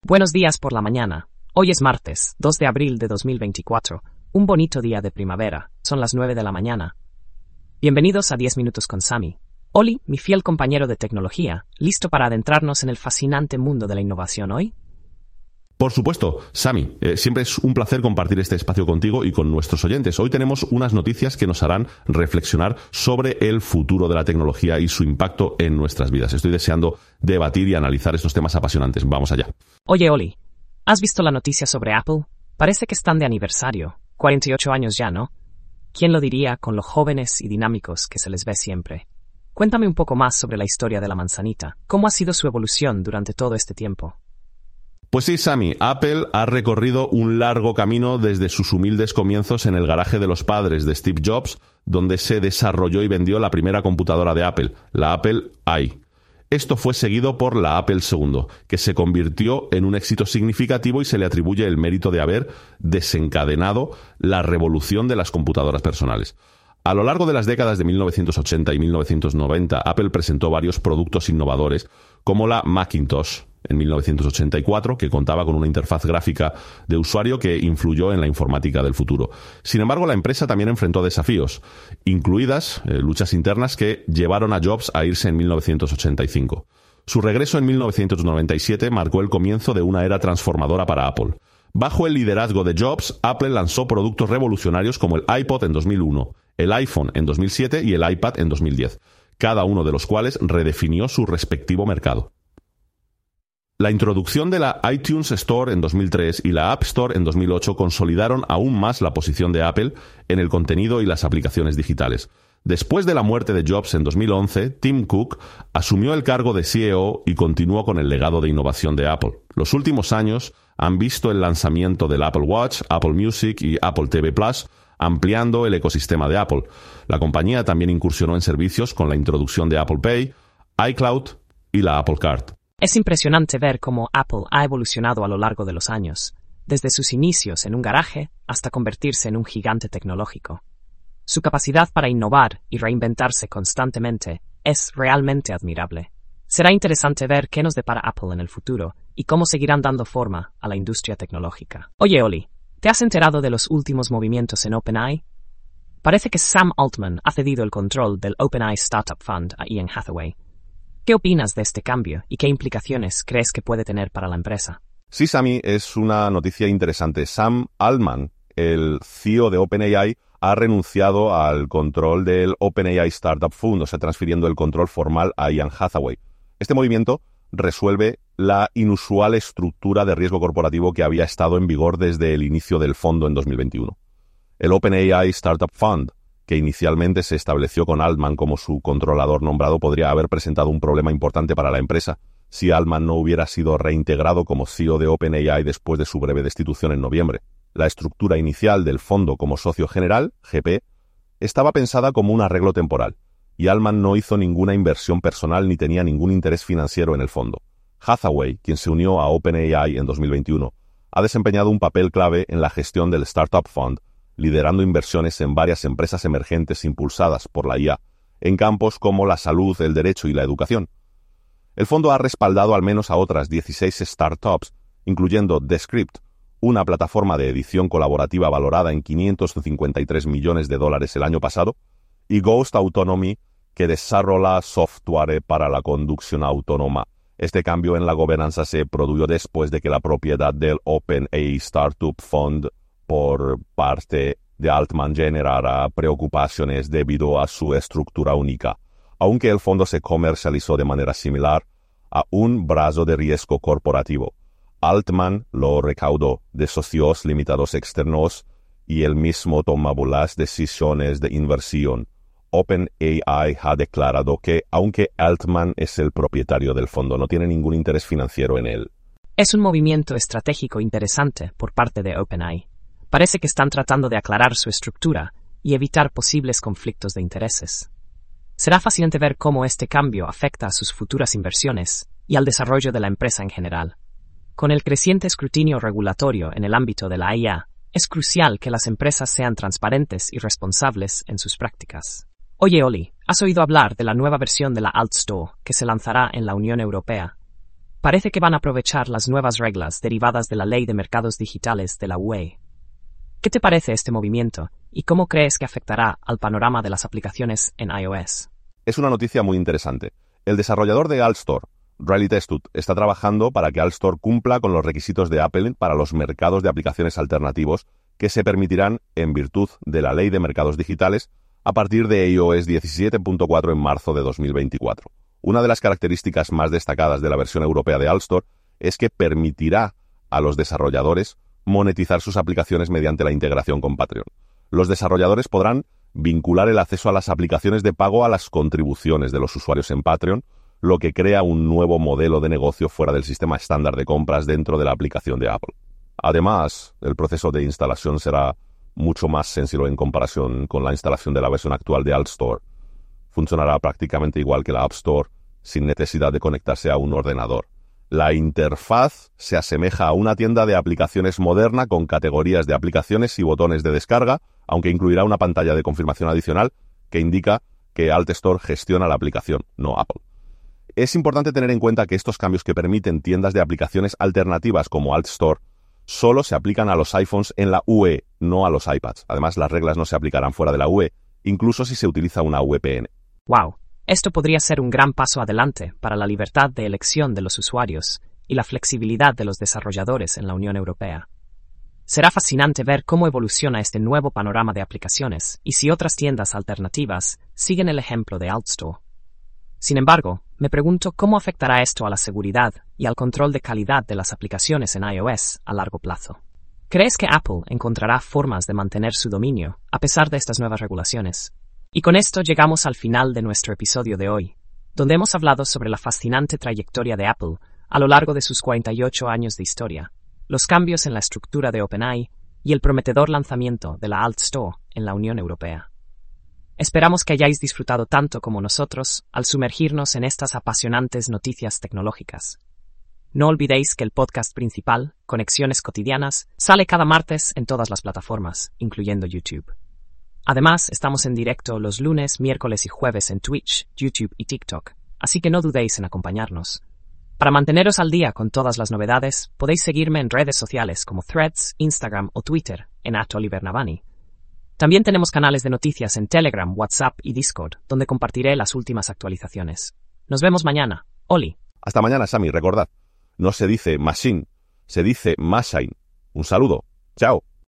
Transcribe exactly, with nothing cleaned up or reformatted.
Buenos días por la mañana. Hoy es martes, dos de abril de dos mil veinticuatro. Un bonito día de primavera. Son las nueve de la mañana. Bienvenidos a diez minutos con Sammy. Oli, mi fiel compañero de tecnología, ¿listo para adentrarnos en el fascinante mundo de la innovación hoy? Por supuesto, Sammy, eh, siempre es un placer compartir este espacio contigo y con nuestros oyentes. Hoy tenemos unas noticias que nos harán reflexionar sobre el futuro de la tecnología y su impacto en nuestras vidas. Estoy deseando debatir y analizar estos temas apasionantes. Vamos allá. Oye, Oli, ¿has visto la noticia sobre Apple? Parece que están de aniversario. cuarenta y ocho años ya, ¿no? ¿Quién lo diría con lo jóvenes y dinámicos que se les ve siempre? Cuéntame un poco más sobre la historia de la manzanita. ¿Cómo ha sido su evolución durante todo este tiempo? Pues sí, Sammy, Apple ha recorrido un largo camino desde sus humildes comienzos en el garaje de los padres de Steve Jobs, donde se desarrolló y vendió la primera computadora de Apple, la Apple I. Esto fue seguido por la Apple segundo, que se convirtió en un éxito significativo y se le atribuye el mérito de haber desencadenado la revolución de las computadoras personales. A lo largo de las décadas de mil novecientos ochenta y mil novecientos noventa, Apple presentó varios productos innovadores, como la Macintosh en mil novecientos ochenta y cuatro, que contaba con una interfaz gráfica de usuario que influyó en la informática del futuro. Sin embargo, la empresa también enfrentó desafíos, incluidas eh, luchas internas que llevaron a Jobs a irse en mil novecientos ochenta y cinco. Su regreso en mil novecientos noventa y siete marcó el comienzo de una era transformadora para Apple. Bajo el liderazgo de Jobs, Apple lanzó productos revolucionarios como el iPod en dos mil uno, el iPhone en dos mil siete y el iPad en dos mil diez, cada uno de los cuales redefinió su respectivo mercado. La introducción de la iTunes Store en dos mil tres y la App Store en dos mil ocho consolidaron aún más la posición de Apple en el contenido y las aplicaciones digitales. Después de la muerte de Jobs en dos mil once, Tim Cook asumió el cargo de C E O y continuó con el legado de innovación de Apple. Los últimos años han visto el lanzamiento del Apple Watch, Apple Music y Apple T V Plus, ampliando el ecosistema de Apple. La compañía también incursionó en servicios con la introducción de Apple Pay, iCloud y la Apple Card. Es impresionante ver cómo Apple ha evolucionado a lo largo de los años, desde sus inicios en un garaje hasta convertirse en un gigante tecnológico. Su capacidad para innovar y reinventarse constantemente es realmente admirable. Será interesante ver qué nos depara Apple en el futuro y cómo seguirán dando forma a la industria tecnológica. Oye, Oli, ¿te has enterado de los últimos movimientos en OpenAI? Parece que Sam Altman ha cedido el control del OpenAI Startup Fund a Ian Hathaway. ¿Qué opinas de este cambio y qué implicaciones crees que puede tener para la empresa? Sí, Sammy, es una noticia interesante. Sam Altman, el C E O de OpenAI, ha renunciado al control del OpenAI Startup Fund, o sea, transfiriendo el control formal a Ian Hathaway. Este movimiento resuelve la inusual estructura de riesgo corporativo que había estado en vigor desde el inicio del fondo en dos mil veintiuno. El OpenAI Startup Fund, que inicialmente se estableció con Altman como su controlador nombrado, podría haber presentado un problema importante para la empresa si Altman no hubiera sido reintegrado como C E O de OpenAI después de su breve destitución en noviembre. La estructura inicial del fondo como socio general, G P, estaba pensada como un arreglo temporal, y Altman no hizo ninguna inversión personal ni tenía ningún interés financiero en el fondo. Hathaway, quien se unió a OpenAI en dos mil veintiuno, ha desempeñado un papel clave en la gestión del Startup Fund, liderando inversiones en varias empresas emergentes impulsadas por la I A, en campos como la salud, el derecho y la educación. El fondo ha respaldado al menos a otras dieciséis startups, incluyendo Descript, una plataforma de edición colaborativa valorada en quinientos cincuenta y tres millones de dólares el año pasado, y Ghost Autonomy, que desarrolla software para la conducción autónoma. Este cambio en la gobernanza se produjo después de que la propiedad del OpenAI Startup Fund por parte de Altman generara preocupaciones debido a su estructura única, aunque el fondo se comercializó de manera similar a un brazo de riesgo corporativo. Altman lo recaudó de socios limitados externos y él mismo tomaba las decisiones de inversión. OpenAI ha declarado que, aunque Altman es el propietario del fondo, no tiene ningún interés financiero en él. Es un movimiento estratégico interesante por parte de OpenAI. Parece que están tratando de aclarar su estructura y evitar posibles conflictos de intereses. Será fascinante ver cómo este cambio afecta a sus futuras inversiones y al desarrollo de la empresa en general. Con el creciente escrutinio regulatorio en el ámbito de la I A, es crucial que las empresas sean transparentes y responsables en sus prácticas. Oye, Oli, ¿has oído hablar de la nueva versión de la Alt Store que se lanzará en la Unión Europea? Parece que van a aprovechar las nuevas reglas derivadas de la Ley de Mercados Digitales de la U E. ¿Qué te parece este movimiento y cómo crees que afectará al panorama de las aplicaciones en iOS? Es una noticia muy interesante. El desarrollador de AllStore, Riley Testut, está trabajando para que AllStore cumpla con los requisitos de Apple para los mercados de aplicaciones alternativos que se permitirán en virtud de la Ley de Mercados Digitales a partir de iOS diecisiete punto cuatro en marzo de dos mil veinticuatro. Una de las características más destacadas de la versión europea de AllStore es que permitirá a los desarrolladores monetizar sus aplicaciones mediante la integración con Patreon. Los desarrolladores podrán vincular el acceso a las aplicaciones de pago a las contribuciones de los usuarios en Patreon, lo que crea un nuevo modelo de negocio fuera del sistema estándar de compras dentro de la aplicación de Apple. Además, el proceso de instalación será mucho más sencillo en comparación con la instalación de la versión actual de AllStore. Funcionará prácticamente igual que la App Store, sin necesidad de conectarse a un ordenador. La interfaz se asemeja a una tienda de aplicaciones moderna con categorías de aplicaciones y botones de descarga, aunque incluirá una pantalla de confirmación adicional que indica que AllStore gestiona la aplicación, no Apple. Es importante tener en cuenta que estos cambios que permiten tiendas de aplicaciones alternativas como AllStore solo se aplican a los iPhones en la U E, no a los iPads. Además, las reglas no se aplicarán fuera de la U E, incluso si se utiliza una V P N. ¡Wow! Esto podría ser un gran paso adelante para la libertad de elección de los usuarios y la flexibilidad de los desarrolladores en la Unión Europea. Será fascinante ver cómo evoluciona este nuevo panorama de aplicaciones y si otras tiendas alternativas siguen el ejemplo de AllStore. Sin embargo, me pregunto cómo afectará esto a la seguridad y al control de calidad de las aplicaciones en iOS a largo plazo. ¿Crees que Apple encontrará formas de mantener su dominio a pesar de estas nuevas regulaciones? Y con esto llegamos al final de nuestro episodio de hoy, donde hemos hablado sobre la fascinante trayectoria de Apple a lo largo de sus cuarenta y ocho años de historia, los cambios en la estructura de OpenAI y el prometedor lanzamiento de la AllStore en la Unión Europea. Esperamos que hayáis disfrutado tanto como nosotros al sumergirnos en estas apasionantes noticias tecnológicas. No olvidéis que el podcast principal, Conexiones Cotidianas, sale cada martes en todas las plataformas, incluyendo YouTube. Además, estamos en directo los lunes, miércoles y jueves en Twitch, YouTube y TikTok, así que no dudéis en acompañarnos. Para manteneros al día con todas las novedades, podéis seguirme en redes sociales como Threads, Instagram o Twitter en arroba Oliver Navani. También tenemos canales de noticias en Telegram, WhatsApp y Discord, donde compartiré las últimas actualizaciones. Nos vemos mañana. Oli. Hasta mañana, Sami. Recordad, no se dice machine, se dice machine. Un saludo. Chao.